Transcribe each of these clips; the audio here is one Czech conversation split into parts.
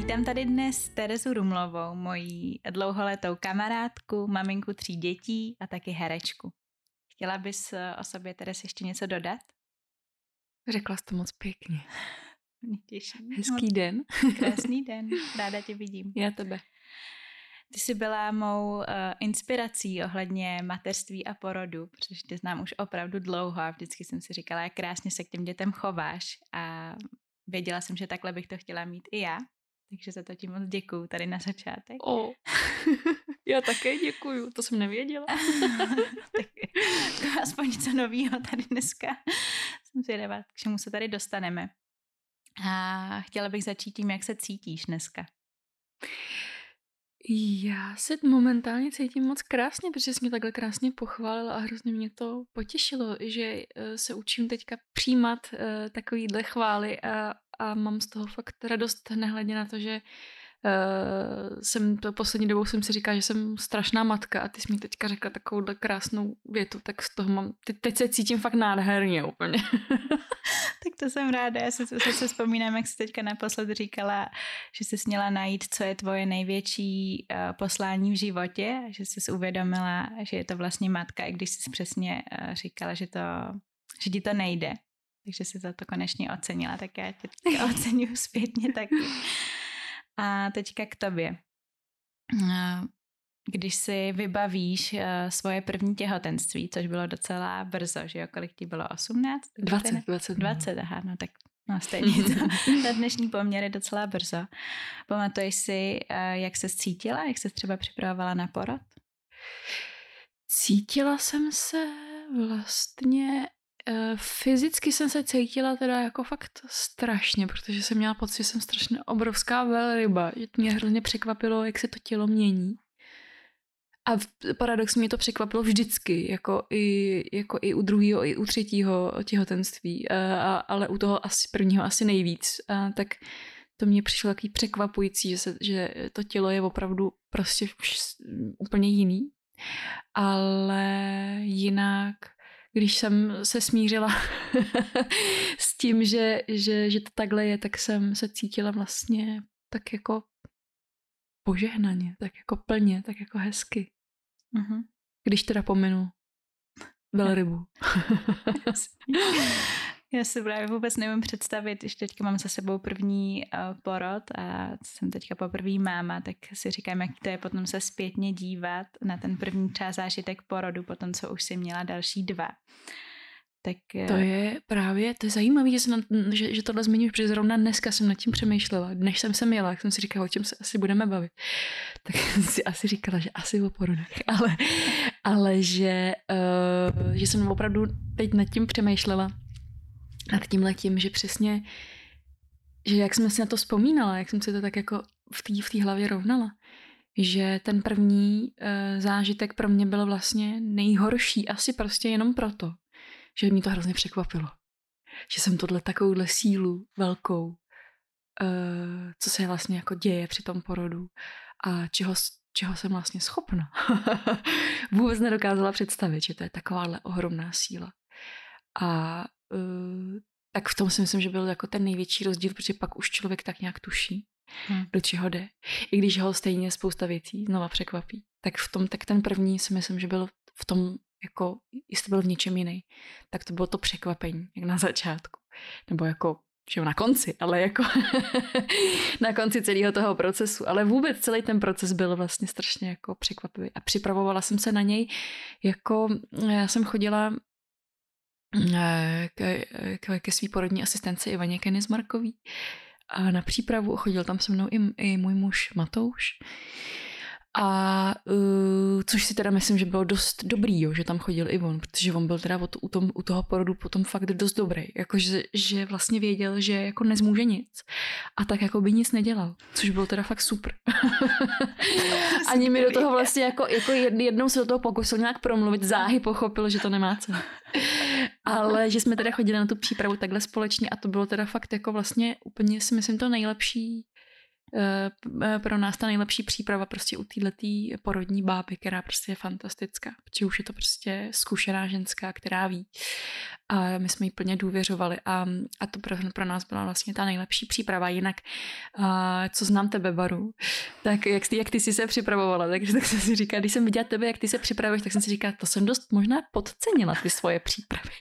Vítám tady dnes Terezu Rumlovou, moji dlouholetou kamarádku, maminku 3 dětí a taky herečku. Chtěla bys o sobě, Terez, ještě něco dodat? Řekla jsi to moc pěkně. Mě těší. Hezký den. Krásný den, ráda tě vidím. Já tebe. Ty jsi byla mou inspirací ohledně mateřství a porodu, protože tě znám už opravdu dlouho a vždycky jsem si říkala, jak krásně se k těm dětem chováš a věděla jsem, že takhle bych to chtěla mít i já. Takže za to ti moc děkuju tady na začátek. Já také děkuju, to jsem nevěděla. Tak aspoň něco novýho tady dneska. Jsem zvědavá, k čemu se tady dostaneme. A chtěla bych začít tím, jak se cítíš dneska. Já se momentálně cítím moc krásně, protože jsi mě takhle krásně pochválila a hrozně mě to potěšilo, že se učím teďka přijímat takovýhle chvály a mám z toho fakt radost, nehledě na to, že poslední dobou jsem si říkala, že jsem strašná matka a ty jsi mi teďka řekla takovouhle krásnou větu, tak z toho teď se cítím fakt nádherně úplně. Tak to jsem ráda, já se vzpomínám, jak jsi teďka naposled říkala, že jsi měla najít, co je tvoje největší poslání v životě, že jsi uvědomila, že je to vlastně matka, i když jsi přesně říkala, že ti to nejde. Takže jsi za to konečně ocenila, tak já tě oceňuji zpětně taky. A teďka k tobě. Když si vybavíš svoje první těhotenství, což bylo docela brzo, že jo? Kolik ti bylo? 18? 20, aha, no tak no stejně to. Na dnešní poměr je docela brzo. Pamatuješ si, jak se cítila? Jak se třeba připravovala na porod? Cítila jsem se vlastně... Fyzicky jsem se cítila teda jako fakt strašně, protože jsem měla pocit, že jsem strašně obrovská velryba, že mě hrozně překvapilo, jak se to tělo mění. A paradoxně mě to překvapilo vždycky, jako i u druhého, i u třetího těhotenství, ale u toho prvního asi nejvíc. Tak to mě přišlo takový překvapující, že to tělo je opravdu prostě úplně jiný. Ale jinak... Když jsem se smířila s tím, že to takhle je, tak jsem se cítila vlastně tak jako požehnaně, tak jako plně, tak jako hezky. Mm-hmm. Když teda pominu velrybu. Já si právě vůbec nevím představit, když teďka mám za sebou první porod a jsem teďka poprvé máma, tak si říkám, jak to je potom se zpětně dívat na ten první část zážitek porodu, potom co už si měla další 2. Tak... To je zajímavé, že tohle zmiňuješ, protože zrovna dneska jsem nad tím přemýšlela. Než jsem sem jela, jak jsem si říkala, o čem se asi budeme bavit. Tak jsem si asi říkala, že asi o porodech. Ale že jsem opravdu teď nad tím přemýšlela. Nad tímhletím, že přesně, že jak jsem si na to vzpomínala, jak jsem si to tak jako v té hlavě rovnala, že ten první zážitek pro mě byl vlastně nejhorší, asi prostě jenom proto, že mě to hrozně překvapilo. Že jsem takovouhle sílu velkou, co se vlastně jako děje při tom porodu a čeho jsem vlastně schopna. Vůbec nedokázala představit, že to je takováhle ohromná síla. A tak v tom si myslím, že byl jako ten největší rozdíl, protože pak už člověk tak nějak tuší, do čeho jde. I když ho stejně spousta věcí znova překvapí. Tak ten první si myslím, že byl v tom, jako, jestli byl v něčem jiný, tak to bylo to překvapení, jak na začátku. Nebo jako, že na konci, ale jako na konci celého toho procesu. Ale vůbec celý ten proces byl vlastně strašně jako překvapivý. A připravovala jsem se na něj, jako já jsem chodila ke svý porodní asistenci Ivaně Kenismarkový a na přípravu chodil tam se mnou i můj muž Matouš. A což si teda myslím, že bylo dost dobrý, jo, že tam chodil i on, protože on byl teda u toho porodu potom fakt dost dobrý, jakože že vlastně věděl, že jako nezmůže nic a tak jako by nic nedělal, což bylo teda fakt super. Ani mi do toho vlastně jako jednou se do toho pokusil nějak promluvit, záhy pochopil, že to nemá cenu. Ale že jsme teda chodili na tu přípravu takhle společně a to bylo teda fakt jako vlastně úplně si myslím to nejlepší pro nás ta nejlepší příprava prostě u téhletý porodní báby, která prostě je fantastická, protože už je to prostě zkušená ženská, která ví. A my jsme jí plně důvěřovali a to pro nás byla vlastně ta nejlepší příprava. Jinak, co znám tebe, Baru, tak jak ty jsi se připravovala, tak jsem si říkala, když jsem viděla tebe, jak ty se připravuješ, tak jsem si říkala, to jsem dost možná podcenila ty svoje přípravy.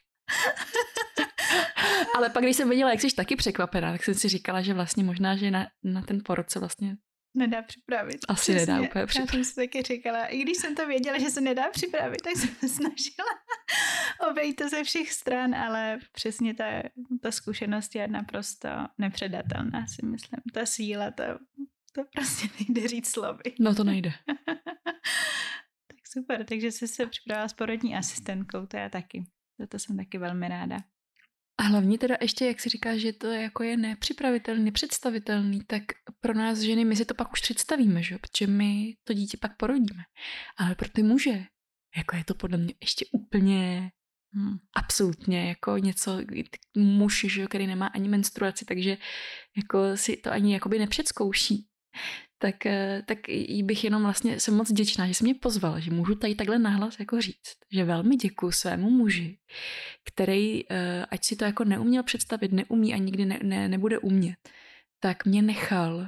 Ale pak, když jsem viděla, jak jsi taky překvapená, tak jsem si říkala, že vlastně možná, že na ten porod se vlastně nedá připravit. Asi přesně, nedá úplně připravit. Já jsem si taky říkala, i když jsem to věděla, že se nedá připravit, tak jsem se snažila obejít to ze všech stran, ale přesně ta zkušenost je naprosto nepředatelná, si myslím. Ta síla, to prostě nejde říct slovy. No to nejde. Tak super, takže jsi se připravila s porodní asistentkou, to já taky. To jsem taky velmi ráda. A hlavně teda ještě, jak si říkáš, že to jako je nepřipravitelný, nepředstavitelný, tak pro nás ženy, my si to pak už představíme, že? Protože my to dítě pak porodíme. Ale pro ty muže, jako je to podle mě ještě úplně absolutně jako něco, muž, že, který nemá ani menstruaci, takže jako si to ani jakoby nepředzkouší. Tak jí bych jenom vlastně jsem moc vděčná, že jsi mě pozvala, že můžu tady takhle nahlas jako říct, že velmi děkuju svému muži, který, ať si to jako neuměl představit, neumí a nikdy nebude umět, tak mě nechal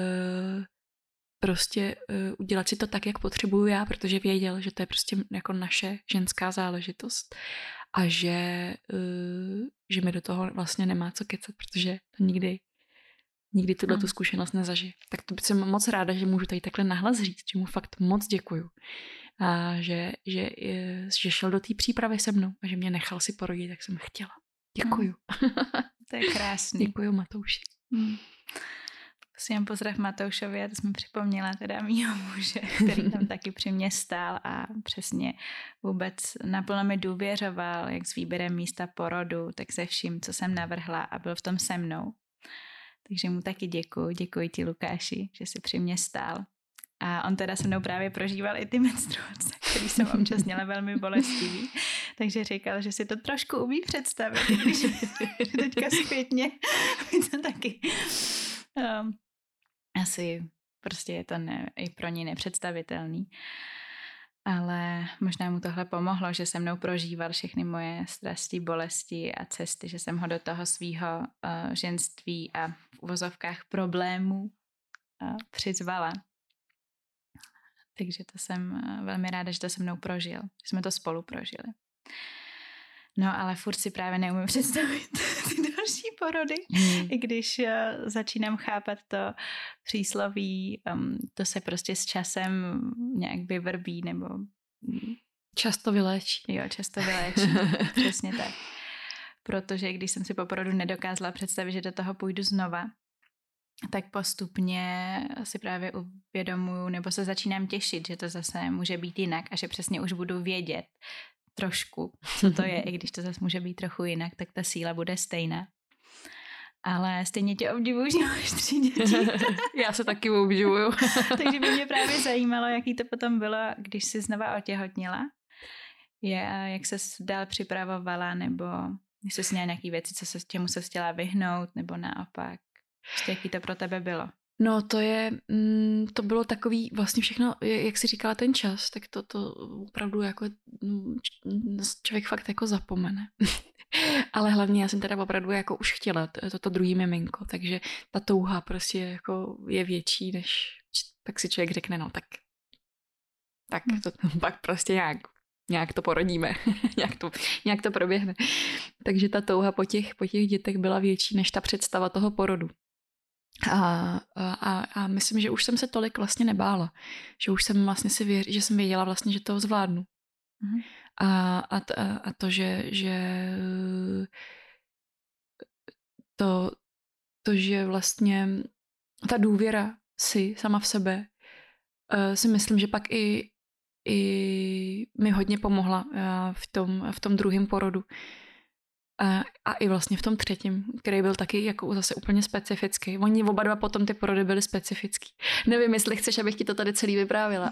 prostě udělat si to tak, jak potřebuju já, protože věděl, že to je prostě jako naše ženská záležitost a že mi do toho vlastně nemá co kecat, protože to nikdy tu zkušenost nezažije. Tak to jsem moc ráda, že můžu tady takhle nahlas říct, že mu fakt moc děkuju. A že šel do té přípravy se mnou a že mě nechal si porodit, jak jsem chtěla. Děkuju. To je krásný. Děkuju, Matouši. Posím pozdrav Matoušovi, a to jsem připomněla teda mýho muže, který tam taky při mě stál a přesně vůbec naplno mi důvěřoval, jak s výběrem místa porodu, tak se vším, co jsem navrhla a byl v tom se mnou. Takže mu taky děkuji ti, Lukáši, že jsi při mě stál. A on teda se mnou právě prožíval i ty menstruace, který jsem občas měla velmi bolestivý. Takže říkal, že si to trošku umí představit, když teďka zpětně to taky asi prostě je to i pro ní nepředstavitelný. Ale možná mu tohle pomohlo, že se mnou prožíval všechny moje strasti, bolesti a cesty, že jsem ho do toho svýho ženství a v uvozovkách problémů přizvala. Takže to jsem velmi ráda, že to se mnou prožil, že jsme to spolu prožili. No ale furt si právě neumím představit ty další porody, i když začínám chápat to přísloví, to se prostě s časem nějak vyvrbí, nebo... Často vyléčí. Jo, často vyléčí, přesně tak. Protože když jsem si po porodu nedokázala představit, že do toho půjdu znova, tak postupně si právě uvědomuju, nebo se začínám těšit, že to zase může být jinak a že přesně už budu vědět trošku, co to je, i když to zase může být trochu jinak, tak ta síla bude stejná. Ale stejně tě obdivuju, že máš 3 děti. Já se taky obdivuju. Takže by mě právě zajímalo, jaký to potom bylo, když jsi znova otěhotněla. Jak ses dál připravovala, nebo jestli jsi měla nějaký věci, čemu se chtěla vyhnout, nebo naopak. Prostě jaký to pro tebe bylo? No to bylo takový vlastně všechno, jak jsi říkala ten čas, tak to opravdu jako člověk fakt jako zapomene. Ale hlavně já jsem teda opravdu jako už chtěla toto druhý miminko, takže ta touha prostě jako je větší, než tak si člověk řekne, no tak to pak prostě nějak to porodíme, nějak to proběhne. Takže ta touha po těch dětech byla větší než ta představa toho porodu. A myslím, že už jsem se tolik vlastně nebála, že už jsem vlastně že jsem věděla vlastně, že to zvládnu. Mm-hmm. A to, že vlastně ta důvěra si sama v sebe si myslím, že pak i mi hodně pomohla v tom druhém porodu. A i vlastně v tom třetím, který byl taky jako zase úplně specifický. Oni oba dva potom ty porody byly specifický. Nevím, jestli chceš, abych ti to tady celý vyprávila,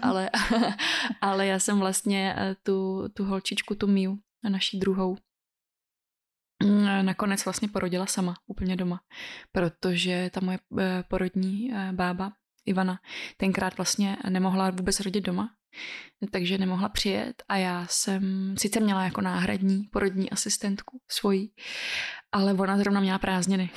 ale já jsem vlastně tu holčičku, tu Miu, naší druhou, nakonec vlastně porodila sama, úplně doma, protože ta moje porodní bába Ivana tenkrát vlastně nemohla vůbec rodit doma, takže nemohla přijet a já jsem sice měla jako náhradní porodní asistentku svoji, ale ona zrovna měla prázdniny,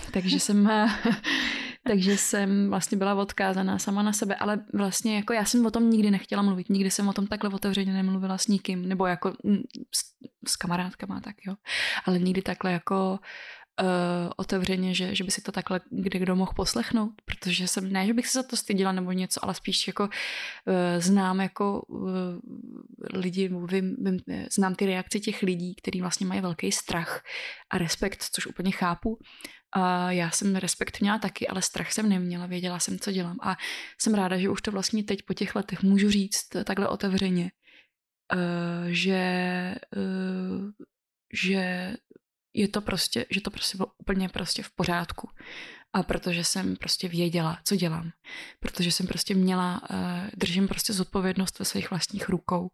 takže jsem vlastně byla odkázaná sama na sebe, ale vlastně jako já jsem o tom nikdy nechtěla mluvit, nikdy jsem o tom takhle otevřeně nemluvila s nikým, nebo jako s kamarádkama, tak jo, ale nikdy takhle jako otevřeně, že by si to takhle kdo mohl poslechnout, protože jsem, ne, že bych se za to styděla nebo něco, ale spíš jako znám jako lidi, znám ty reakce těch lidí, kteří vlastně mají velký strach a respekt, což úplně chápu. A já jsem respekt měla taky, ale strach jsem neměla, věděla jsem, co dělám a jsem ráda, že už to vlastně teď po těch letech můžu říct takhle otevřeně, že je to prostě, že to prostě bylo úplně prostě v pořádku. A protože jsem prostě věděla, co dělám. Protože jsem prostě měla, držím prostě zodpovědnost ve svých vlastních rukou.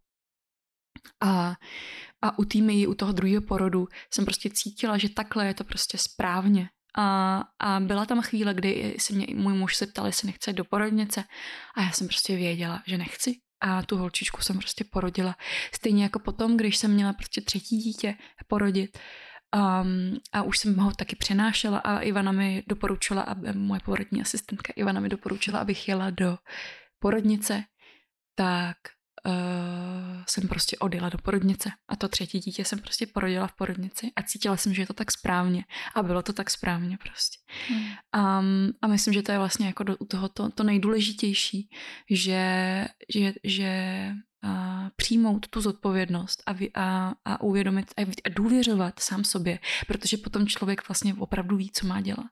A u týmy, u toho druhého porodu jsem prostě cítila, že takhle je to prostě správně. A byla tam chvíle, kdy se mě můj muž se ptal, jestli nechce do porodnice. A já jsem prostě věděla, že nechci. A tu holčičku jsem prostě porodila. Stejně jako potom, když jsem měla prostě třetí dítě porodit, a už jsem ho taky přenášela a Ivana mi doporučila, moje porodní asistentka Ivana mi doporučila, abych jela do porodnice, tak jsem prostě odjela do porodnice a to třetí dítě jsem prostě porodila v porodnici a cítila jsem, že je to tak správně a bylo to tak správně prostě. A myslím, že to je vlastně jako u toho to nejdůležitější, že přijmout tu zodpovědnost a uvědomit a důvěřovat sám sobě, protože potom člověk vlastně opravdu ví, co má dělat.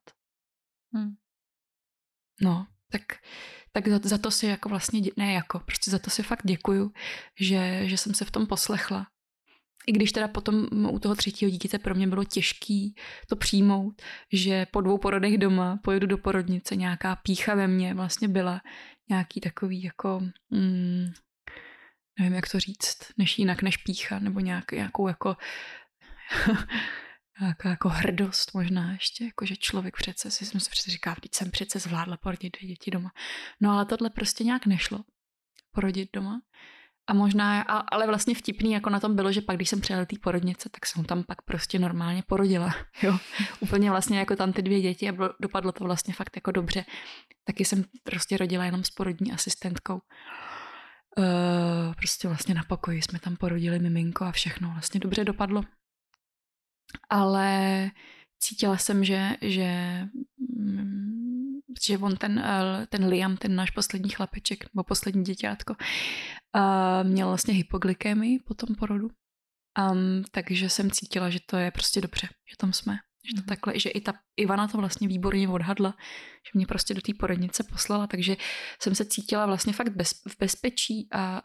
No, tak za to si jako vlastně, prostě za to si fakt děkuju, že jsem se v tom poslechla. I když teda potom u toho třetího dítěte pro mě bylo těžký to přijmout, že po 2 porodech doma pojedu do porodnice, nějaká pýcha ve mně vlastně byla, nějaký takový jako, nevím, jak to říct, než pýcha, nebo nějakou jako jako hrdost možná ještě, jako že člověk přece, jsem si přece říkala, teď jsem přece zvládla porodit 2 děti doma. No ale tohle prostě nějak nešlo, porodit doma. A možná, ale vlastně vtipný jako na tom bylo, že pak, když jsem přijela do té porodnice, tak jsem tam pak prostě normálně porodila. Jo. Úplně vlastně jako tam ty 2 děti a dopadlo to vlastně fakt jako dobře. Taky jsem prostě rodila jenom s porodní asistentkou. Prostě vlastně na pokoji jsme tam porodili miminko a všechno vlastně dobře dopadlo. Ale cítila jsem, že on ten Liam, ten náš poslední chlapeček, nebo poslední děťátko, měl vlastně hypoglykemii po tom porodu. Takže jsem cítila, že to je prostě dobře, že tam jsme. Že to takhle, že i ta Ivana to vlastně výborně odhadla, že mě prostě do té porodnice poslala, takže jsem se cítila vlastně fakt v bezpečí a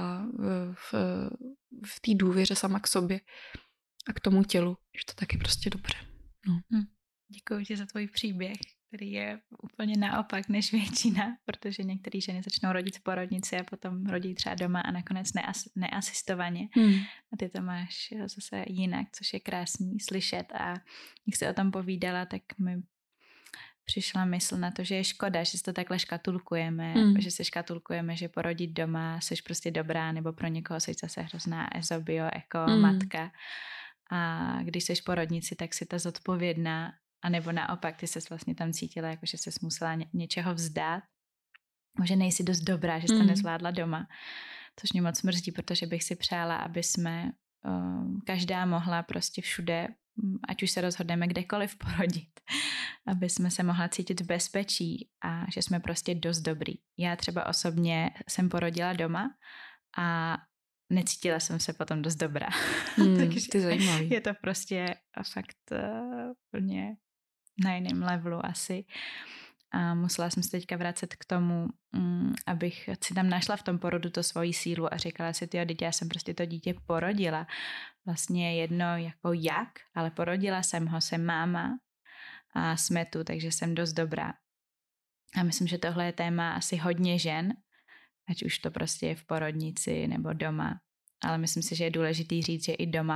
v té důvěře sama k sobě a k tomu tělu, že to taky prostě dobře. No. Děkuji ti za tvůj příběh, který je úplně naopak než většina, protože některé ženy začnou rodit v porodnici a potom rodí třeba doma a nakonec neasistovaně. A ty to máš zase jinak, což je krásný slyšet. A jak jsi o tom povídala, tak mi přišla mysl na to, že je škoda, že si to takhle škatulkujeme, že se škatulkujeme, že porodit doma jsi prostě dobrá, nebo pro někoho jsi zase hrozná ezobio, matka. A když jsi v porodnici, tak si ta zodpovědná, a nebo naopak, ty ses vlastně tam cítila, jako že ses musela něčeho vzdát, že nejsi dost dobrá, že jsi to nezvládla doma. Což mě moc mrzí, protože bych si přála, aby jsme každá mohla prostě všude, ať už se rozhodneme kdekoliv porodit, aby jsme se mohla cítit v bezpečí a že jsme prostě dost dobrý. Já třeba osobně jsem porodila doma a necítila jsem se potom dost dobrá. Takže to je zajímavý. Je to prostě fakt úplně na jiném levelu asi. A musela jsem se teďka vracet k tomu, abych si tam našla v tom porodu to svoji sílu a říkala si, teď já jsem prostě to dítě porodila. Vlastně jedno jako jak, ale porodila jsem ho, jsem máma a jsme tu, takže jsem dost dobrá. A myslím, že tohle je téma asi hodně žen, ať už to prostě je v porodnici nebo doma. Ale myslím si, že je důležitý říct, že i doma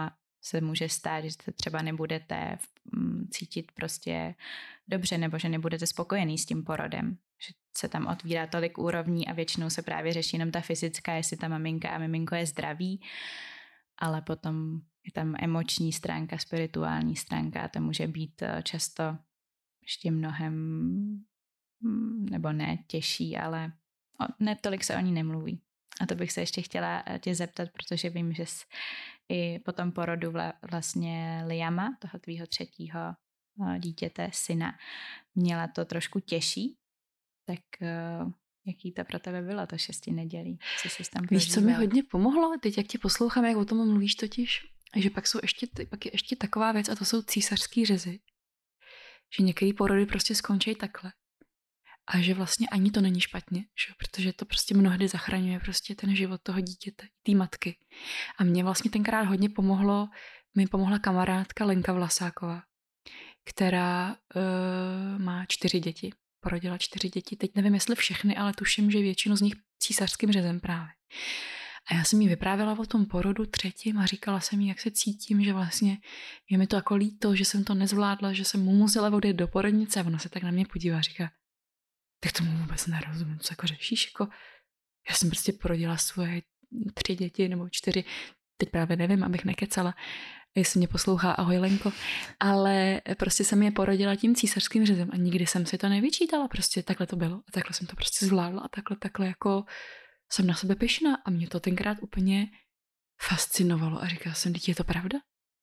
se může stát, že se třeba nebudete cítit prostě dobře nebo že nebudete spokojený s tím porodem. Že se tam otvírá tolik úrovní a většinou se právě řeší jenom ta fyzická, jestli ta maminka a miminko je zdraví, ale potom je tam emoční stránka, spirituální stránka a to může být často ještě mnohem, nebo ne těžší, ale ne tolik se o ní nemluví. A to bych se ještě chtěla tě zeptat, protože vím, že jsi i po tom porodu vlastně Liama, toho tvýho 3. dítěte, syna, měla to trošku těžší, tak jaký to pro tebe bylo, to 6 nedělí? Co jsi tam prožívala? Víš, co mi hodně pomohlo? Teď, jak tě poslouchám, jak o tom mluvíš totiž, že pak je ještě taková věc a to jsou císařský řezy. Že některé porody prostě skončí takhle. A že vlastně ani to není špatně, že? Protože to prostě mnohdy zachraňuje prostě ten život toho dítěte, té matky. A mě vlastně tenkrát hodně mi pomohla kamarádka Lenka Vlasáková, která má 4 děti. Porodila 4 děti. Teď nevím, jestli všechny, ale tuším, že většinu z nich císařským řezem právě. A já jsem jí vyprávěla o tom porodu 3. a říkala jsem jí, jak se cítím, že vlastně je mi to jako líto, že jsem to nezvládla, že jsem mu musela odjet do porodnice a ona se tak na mě podívá a říká, tak tomu vůbec nerozumím, co jako řešíš, jako já jsem prostě porodila svoje 3 děti nebo 4, teď právě nevím, abych nekecala, jestli mě poslouchá, ahoj Lenko, ale prostě jsem je porodila tím císařským řezem a nikdy jsem si to nevyčítala, prostě takhle to bylo a takhle jsem to prostě zvládla a takhle jako jsem na sebe pyšná a mě to tenkrát úplně fascinovalo a říkala jsem, je to pravda?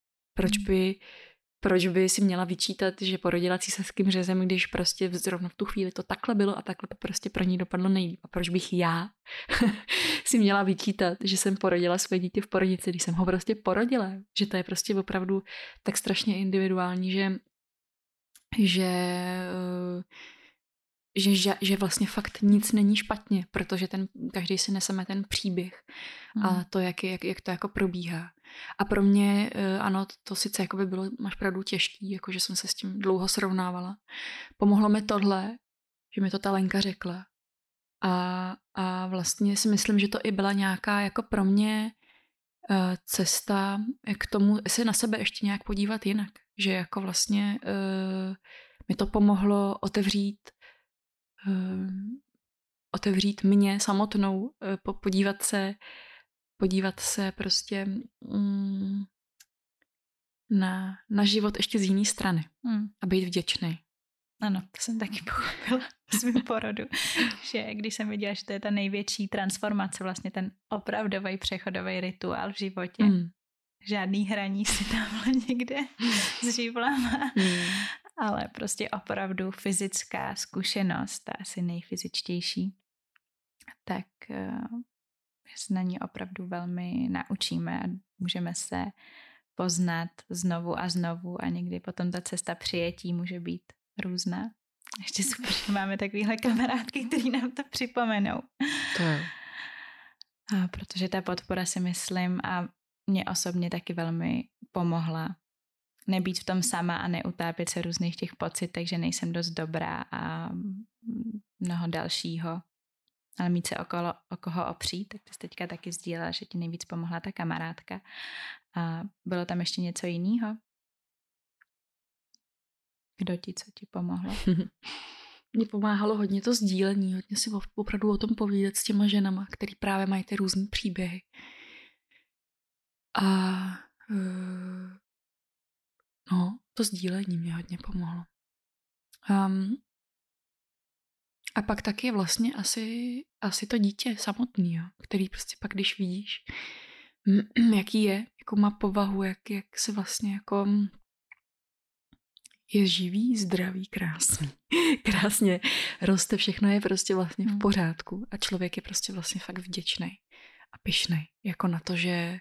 Proč by si měla vyčítat, že porodila císařským řezem, když prostě zrovna v tu chvíli to takhle bylo a takhle to prostě pro ní dopadlo nejlíp. A proč bych já si měla vyčítat, že jsem porodila své dítě v porodnici, když jsem ho prostě porodila. Že to je prostě opravdu tak strašně individuální, že vlastně fakt nic není špatně, protože každý si neseme ten příběh a to, jak to jako probíhá. A pro mě, ano, to sice jako by bylo, máš pravdu, těžký, jako že jsem se s tím dlouho srovnávala. Pomohlo mi tohle, že mi to ta Lenka řekla. A vlastně si myslím, že to i byla nějaká jako pro mě cesta k tomu se na sebe ještě nějak podívat jinak. Že jako vlastně mi to pomohlo otevřít mě samotnou, podívat se prostě na život ještě z jiné strany a být vděčný. Ano, to jsem taky pochopila v svém porodu, že když jsem viděla, že to je ta největší transformace, vlastně ten opravdový přechodový rituál v životě. Žádný hraní si tamhle někde s živlama, ale prostě opravdu fyzická zkušenost, ta asi nejfyzičtější, tak se na ní opravdu velmi naučíme a můžeme se poznat znovu a znovu a někdy potom ta cesta přijetí může být různá. Ještě super, že máme takovýhle kamarádky, který nám to připomenou. To je. A protože ta podpora, si myslím, a mě osobně taky velmi pomohla nebýt v tom sama a neutápět se různých těch pocitech, že nejsem dost dobrá a mnoho dalšího, ale mít se o koho opřít, tak ty jsi teďka taky sdílela, že ti nejvíc pomohla ta kamarádka. A bylo tam ještě něco jiného? Co ti pomohlo? Mně pomáhalo hodně to sdílení, hodně si opravdu o tom povídat s těma ženama, který právě mají ty různý příběhy. A to sdílení mě hodně pomohlo. A pak taky vlastně asi to dítě samotný, jo, který prostě pak, když vidíš, jaký je, jakou má povahu, jak se vlastně jako je živý, zdravý, krásný. Krásně roste, všechno je prostě vlastně v pořádku a člověk je prostě vlastně fakt vděčný a pyšnej, jako na to, že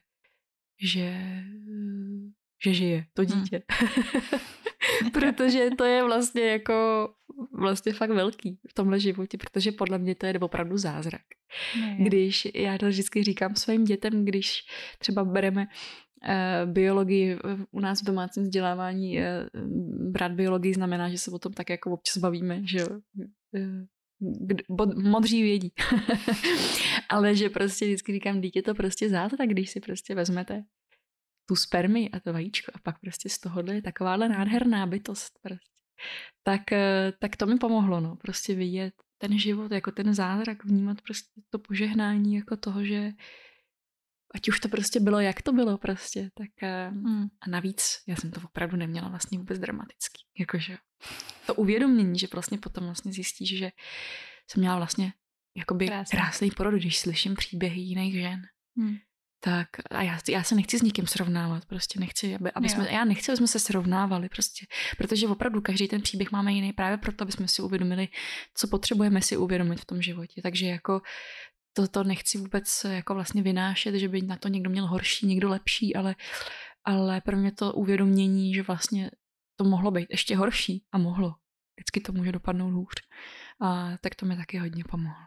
žije to dítě. Protože to je vlastně jako vlastně fakt velký v tomhle životě, protože podle mě to je opravdu zázrak. Když, já to vždycky říkám svým dětem, když třeba bereme biologii u nás v domácím vzdělávání, brát biologii znamená, že se o tom tak jako občas bavíme, že modří vědí. Ale že prostě vždycky říkám, dítě to prostě zázrak, když si prostě vezmete tu spermii a to vajíčko a pak prostě z tohohle je takováhle nádherná bytost prostě. Tak to mi pomohlo, no, prostě vidět ten život jako ten zázrak, vnímat prostě to požehnání jako toho, že ať už to prostě bylo, jak to bylo prostě, tak a navíc já jsem to opravdu neměla vlastně vůbec dramatický, jakože to uvědomění, že vlastně potom vlastně zjistíš, že jsem měla vlastně jakoby krásný porod, když slyším příběhy jiných žen. Tak a já se nechci s nikým srovnávat, prostě nechci, já nechci, aby jsme se srovnávali prostě, protože opravdu každý ten příběh máme jiný právě proto, aby jsme si uvědomili, co potřebujeme si uvědomit v tom životě, takže jako to nechci vůbec jako vlastně vynášet, že by na to někdo měl horší, někdo lepší, ale pro mě to uvědomění, že vlastně to mohlo být ještě horší a mohlo. Vždycky to může dopadnout hůř. A tak to mi taky hodně pomohlo.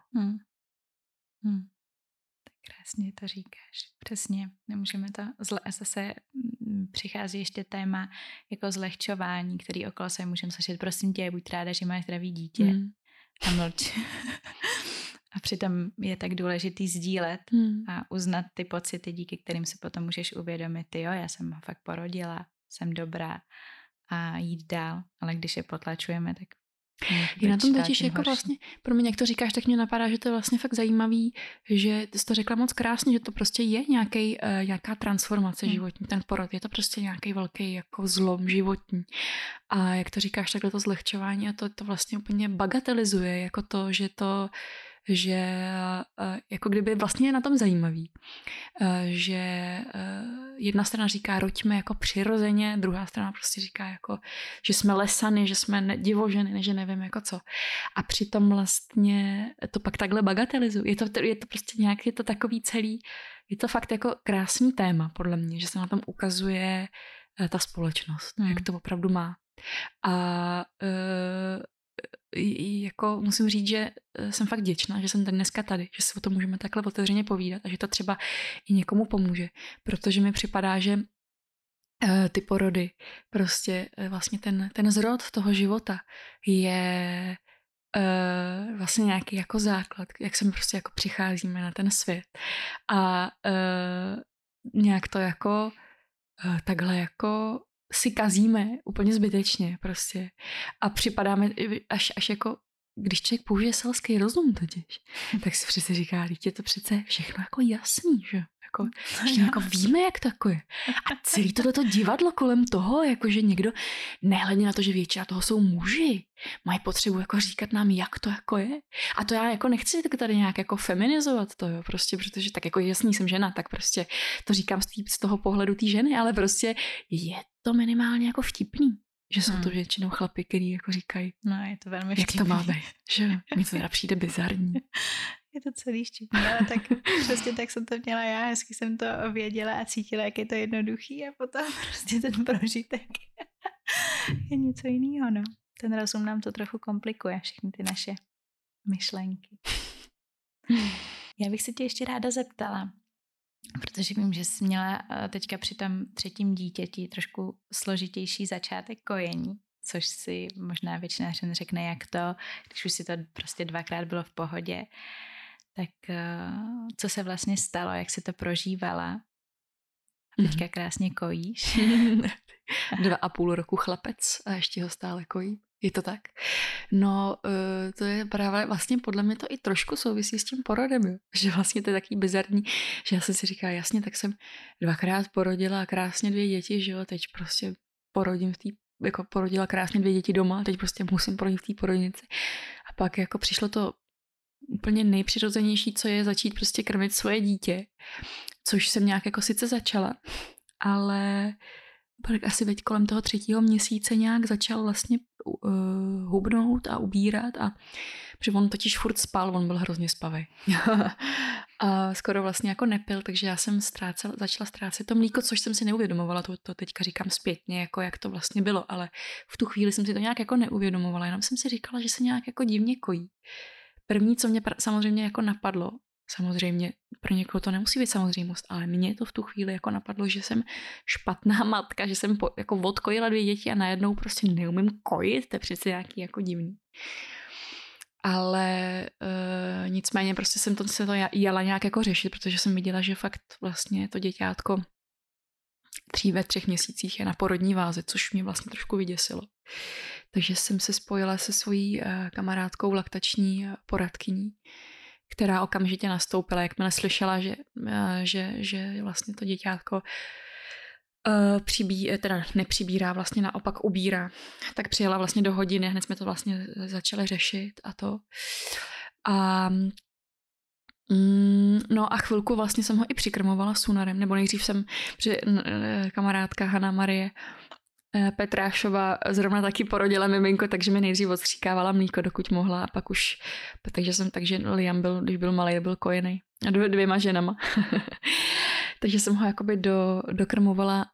Tak krásně to říkáš. Přesně. Nemůžeme to zase přichází ještě téma jako zlehčování, který okolo se můžeme slyšet. Prosím tě, buď ráda, že máš zdravý dítě. A mlč. A přitom je tak důležitý sdílet a uznat ty pocity, díky kterým si potom můžeš uvědomit, jo, já jsem ho fakt porodila, jsem dobrá a jít dál, ale když je potlačujeme, tak je na tom totiž jako vlastně, pro mě, jak to říkáš, tak mě napadá, že to je vlastně fakt zajímavý, že jsi to řekla moc krásně, že to prostě je nějaká transformace životní, ten porod, je to prostě nějaký velký jako zlom životní. A jak to říkáš, takhle to zlehčování a to vlastně úplně bagatelizuje, jako to, že jako kdyby vlastně je na tom zajímavý, že jedna strana říká roďme jako přirozeně, druhá strana prostě říká jako, že jsme lesany, že jsme divoženy, že nevím jako co. A přitom vlastně to pak takhle bagatelizuje. Je to prostě nějak, je to takový celý, je to fakt jako krásný téma podle mě, že se na tom ukazuje ta společnost, jak to opravdu má. A jako musím říct, že jsem fakt vděčná, že jsem dneska tady, že si o tom můžeme takhle otevřeně povídat a že to třeba i někomu pomůže, protože mi připadá, že ty porody, prostě vlastně ten zrod toho života je vlastně nějaký jako základ, jak se prostě jako přicházíme na ten svět a nějak to jako takhle jako si kazíme úplně zbytečně prostě a připadáme až jako, když člověk použije selský rozum totiž, tak si přece říká, je to přece všechno jako jasný, že? Jako víme, jak to je. A celý tohleto divadlo kolem toho, jakože někdo, nehledně na to, že většina toho jsou muži, mají potřebu jako říkat nám, jak to jako je. A to já jako nechci tak tady nějak jako feminizovat to, jo, prostě, protože tak jako jasný jsem žena, tak prostě to říkám z toho pohledu té ženy, ale prostě je to minimálně jako vtipný. Že jsou to většinou chlapy, který jako říkají, no, je to velmi jak to má být, že mi to teda přijde bizarní. Je to celý štípný, ale tak prostě tak jsem to měla já, hezky jsem to věděla a cítila, jak je to jednoduchý a potom prostě ten prožitek je něco jiného, no. Ten rozum nám to trochu komplikuje, všechny ty naše myšlenky. Já bych se tě ještě ráda zeptala, protože vím, že jsi měla teďka při tom 3. dítěti trošku složitější začátek kojení, což si možná většina žen řekne, jak to, když už si to prostě 2krát bylo v pohodě. Tak co se vlastně stalo, jak jsi to prožívala? A teďka krásně kojíš. 2,5 roku chlapec a ještě ho stále kojí. Je to tak? No, to je právě vlastně podle mě to i trošku souvisí s tím porodem, jo? Že vlastně to je takový bizarní, že já jsem si říkala, jasně, tak jsem 2krát porodila krásně 2 děti, že jo, teď prostě porodila krásně 2 děti doma, teď prostě musím porodit v té porodnici. A pak jako přišlo to úplně nejpřirozenější, co je začít prostě krmit svoje dítě, což jsem nějak jako sice začala, ale asi teď kolem toho 3. měsíce nějak začal vlastně hubnout a ubírat a protože on totiž furt spal, on byl hrozně spavý. A skoro vlastně jako nepil, takže já jsem začala ztrácet to mlíko, což jsem si neuvědomovala, to teďka říkám zpětně, jako jak to vlastně bylo, ale v tu chvíli jsem si to nějak jako neuvědomovala, jenom jsem si říkala, že se nějak jako divně kojí. První, co mě samozřejmě jako napadlo, samozřejmě pro někoho to nemusí být samozřejmost, ale mě to v tu chvíli jako napadlo, že jsem špatná matka, že jsem jako odkojila 2 děti a najednou prostě neumím kojit, to je přece nějaký jako divný. Ale nicméně prostě jsem se to jela nějak jako řešit, protože jsem viděla, že fakt vlastně to děťátko ve 3 měsících je na porodní váze, což mě vlastně trošku vyděsilo. Takže jsem se spojila se svojí kamarádkou laktační poradkyní, která okamžitě nastoupila, jakmile slyšela, že vlastně to děťátko nepřibírá, vlastně naopak ubírá. Tak přijela vlastně do hodiny, hned jsme to vlastně začali řešit a to. No a chvilku vlastně jsem ho i přikrmovala sunarem, nebo nejdřív jsem, že kamarádka Hana Marie Petrášová zrovna taky porodila miminko, takže mi nejdřív odstříkávala mlíko, dokud mohla, a pak už, takže Liam byl, když byl malý, byl kojený 2 ženama. Takže jsem ho jakoby dokrmovala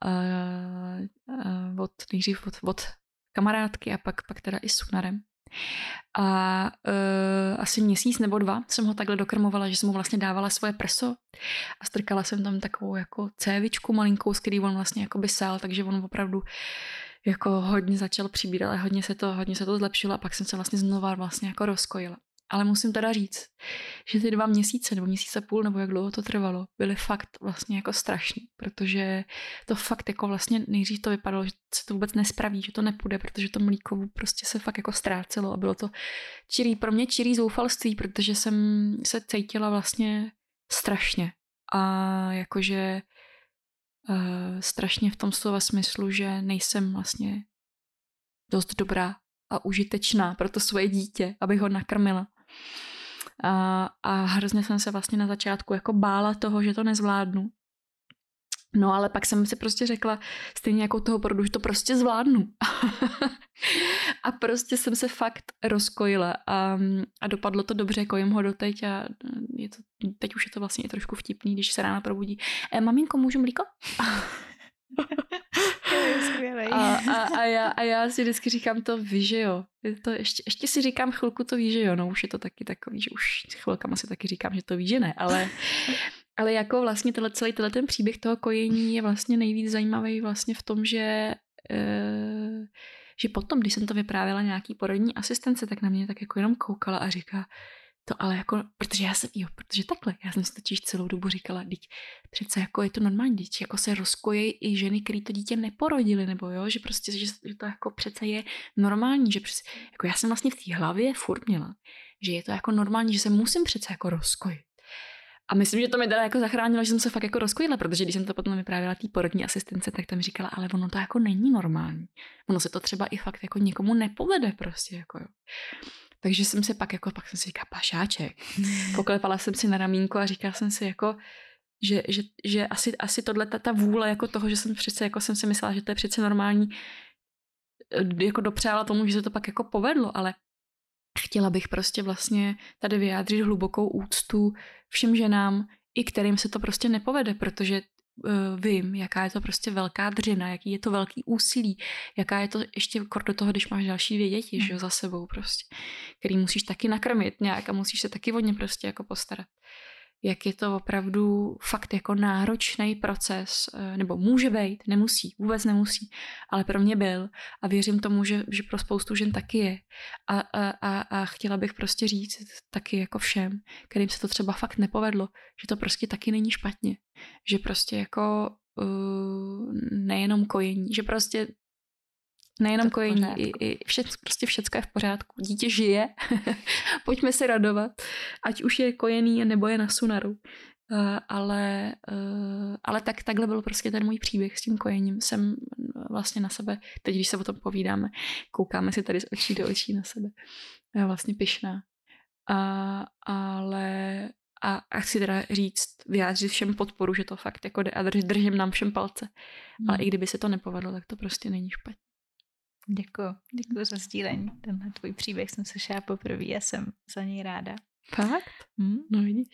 nejdřív od kamarádky a pak teda i sunarem. A asi měsíc nebo 2 jsem ho takhle dokrmovala, že jsem mu vlastně dávala svoje prso a strkala jsem tam takovou jako cévičku malinkou, s který on vlastně jakoby sál, takže on opravdu jako hodně začal přibírat, ale hodně se to zlepšilo a pak jsem se vlastně znova vlastně jako rozkojila. Ale musím teda říct, že ty 2 měsíce nebo měsíc a půl, nebo jak dlouho to trvalo, byly fakt vlastně jako strašný, protože to fakt jako vlastně nejdřív to vypadalo, že se to vůbec nespraví, že to nepůjde, protože to mlíko prostě se fakt jako ztrácelo a bylo to pro mě čirý zoufalství, protože jsem se cítila vlastně strašně a jakože strašně v tom slova smyslu, že nejsem vlastně dost dobrá a užitečná pro to svoje dítě, abych ho nakrmila. A hrozně jsem se vlastně na začátku jako bála toho, že to nezvládnu. No ale pak jsem si prostě řekla, stejně jako toho porodu, že to prostě zvládnu. A prostě jsem se fakt rozkojila a dopadlo to dobře, kojím ho doteď a teď už je to vlastně trošku vtipný, když se ráno probudí. Maminko, můžu mlíko? A já si vždycky říkám, to víš, že jo. Ještě si říkám chvilku, to víš, že jo. No už je to taky takový, že už chvilkama si taky říkám, že to víš, že ne. Ale jako vlastně celý ten příběh toho kojení je vlastně nejvíc zajímavý vlastně v tom, že potom, když jsem to vyprávěla nějaký porodní asistence, tak na mě tak jako jenom koukala a říká, to ale jako, protože takhle, já jsem si totiž celou dobu říkala, přece jako je to normální, jako se rozkojí i ženy, které to dítě neporodily, nebo jo, že prostě, že to jako přece je normální, že přece, jako já jsem vlastně v té hlavě furt měla, že je to jako normální, že se musím přece jako rozkojit. A myslím, že to mi teda jako zachránilo, že jsem se fakt jako rozkojila, protože když jsem to potom vyprávěla té porodní asistence, tak tam říkala, ale ono to jako není normální. Ono se to třeba i fakt jako někomu nepovede prostě, jako jo. Takže jsem si pak jsem si říkala, pašáček. Poklepala jsem si na ramínko a říkala jsem si jako, že asi tohle ta vůle jako toho, že jsem přece jako jsem si myslela, že to je přece normální, jako dopřála tomu, že se to pak jako povedlo, ale chtěla bych prostě vlastně tady vyjádřit hlubokou úctu všem ženám, i kterým se to prostě nepovede, protože vím, jaká je to prostě velká dřina, jaký je to velký úsilí, jaká je to ještě do toho, když máš další 2 děti, že jo, za sebou prostě, který musíš taky nakrmit nějak a musíš se taky o ně prostě jako postarat. Jak je to opravdu fakt jako náročný proces, nebo může být, nemusí, vůbec nemusí, ale pro mě byl a věřím tomu, že pro spoustu žen taky je. A chtěla bych prostě říct taky jako všem, kterým se to třeba fakt nepovedlo, že to prostě taky není špatně. Že prostě jako nejenom kojení, že prostě nejenom kojení, i prostě všecko je v pořádku. Dítě žije, pojďme se radovat, ať už je kojený nebo je na sunaru. Ale takhle byl prostě ten můj příběh s tím kojením. Jsem vlastně na sebe, teď když se o tom povídáme, koukáme si tady z očí do očí na sebe. Já vlastně pyšná. A chci teda říct, vyjádřit všem podporu, že to fakt jako jde a držím nám všem palce. Ale i kdyby se to nepovedlo, tak to prostě není špatně. Děkuji za sdílení. Tenhle tvůj příběh jsem slyšela poprvé a jsem za něj ráda. Fakt? No vidíš.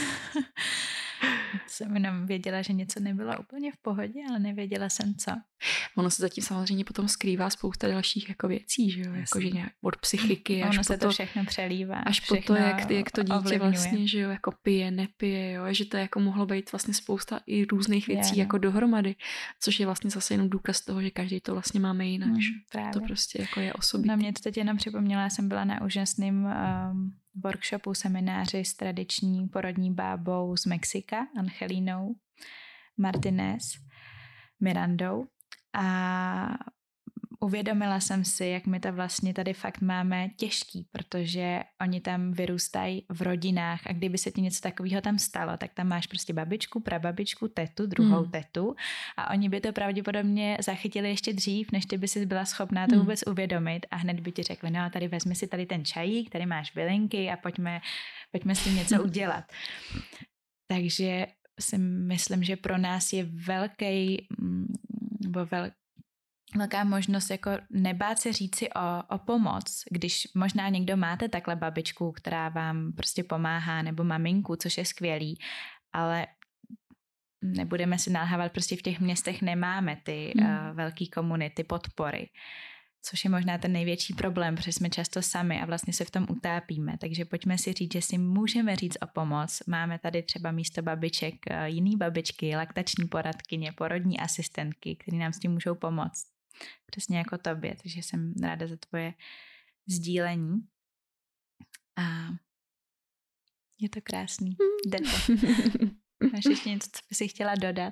Jsem jenom věděla, že něco nebylo úplně v pohodě, ale nevěděla jsem co. Ono se zatím samozřejmě potom skrývá spousta dalších jako věcí, že jo? Jako, že nějak od psychiky až po to všechno přelívá. Až po to, jak to dítě ovlivňuje. Vlastně, že jo, jako pije, nepije, jo? Že to jako mohlo být vlastně spousta i různých věcí jako dohromady, což je vlastně zase jenom důkaz toho, že každý to vlastně máme jinak. To prostě jako je osobitý. No mě to teď jenom připomněla, já jsem byla na úžasným workshopu, semináři s tradiční porodní bábou z Mexika, Angelínou Martinez. Mirandou a uvědomila jsem si, jak my to vlastně tady fakt máme těžký, protože oni tam vyrůstají v rodinách a kdyby se ti něco takového tam stalo, tak tam máš prostě babičku, prababičku, tetu, druhou tetu a oni by to pravděpodobně zachytili ještě dřív, než ty by si byla schopná to vůbec uvědomit a hned by ti řekli, no tady vezmi si tady ten čajík, tady máš bylinky a pojďme s tím něco udělat. Takže si myslím, že pro nás je velká možnost jako nebát se říci o pomoc, když možná někdo máte takhle babičku, která vám prostě pomáhá, nebo maminku, což je skvělý, ale nebudeme si nalhávat, prostě v těch městech nemáme ty velký komunity, podpory, což je možná ten největší problém, protože jsme často sami a vlastně se v tom utápíme, takže pojďme si říct, že si můžeme říct o pomoc. Máme tady třeba místo babiček jiný babičky, laktační poradkyně, porodní asistentky, které nám s tím můžou pomoct. Přesně jako tobě, takže jsem ráda za tvoje sdílení. A je to krásný. Jde to. Máš ještě něco, co by si chtěla dodat?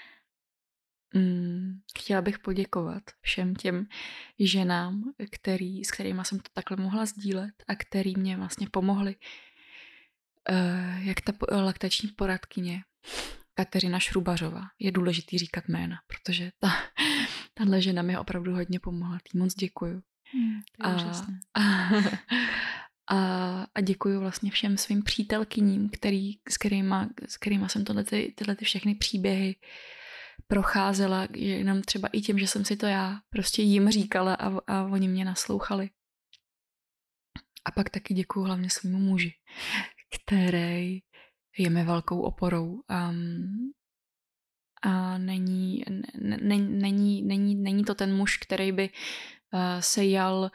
Chtěla bych poděkovat všem těm ženám, s kterýma jsem to takhle mohla sdílet a který mě vlastně pomohli. Jak ta laktační poradkyně Kateřina Šrubařová. Je důležitý říkat jména, protože tahle žena mi opravdu hodně pomohla. Tý moc děkuju. A děkuju vlastně všem svým přítelkyním, s kterýma jsem tyhle všechny příběhy procházela, jenom třeba i tím, že jsem si to já prostě jim říkala a oni mě naslouchali. A pak taky děkuju hlavně svému muži, který je mi velkou oporou a není to ten muž, který by se jal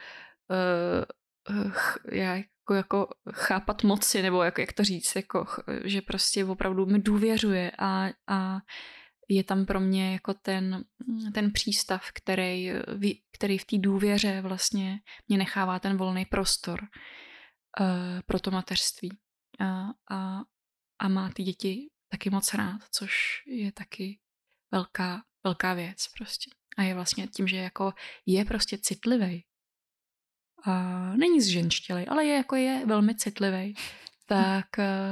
jako chápat moci, nebo jak to říct, jako, že prostě opravdu mi důvěřuje a je tam pro mě jako ten přístav, který v té důvěře vlastně mě nechává ten volný prostor pro to mateřství. A má ty děti taky moc rád, což je taky velká věc prostě. A je vlastně tím, že jako je prostě citlivý. A není zženštělej, ale je velmi citlivý, tak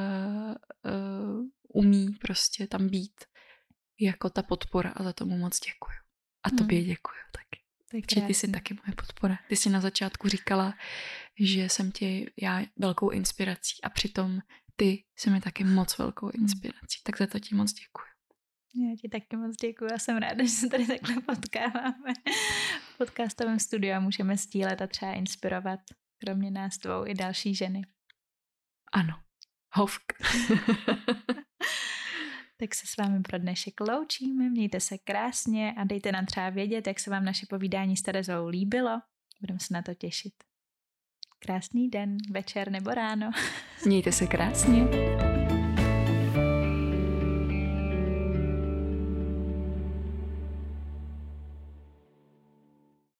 umí prostě tam být jako ta podpora a za tomu moc děkuju. A tobě děkuju taky. Protože ty jsi taky moje podpora. Ty jsi na začátku říkala, že jsem já velkou inspirací a přitom ty jsi mi taky moc velkou inspirací. Tak za to ti moc děkuju. Já ti taky moc děkuju a jsem ráda, že se tady takhle potkáváme v podcastovém studiu a můžeme sdílet a třeba inspirovat kromě nás dvou i další ženy. Ano. Hovk. Tak se s vámi pro dnešek loučíme, mějte se krásně a dejte nám třeba vědět, jak se vám naše povídání s Terezou líbilo. Budeme se na to těšit. Krásný den, večer nebo ráno. Mějte se krásně.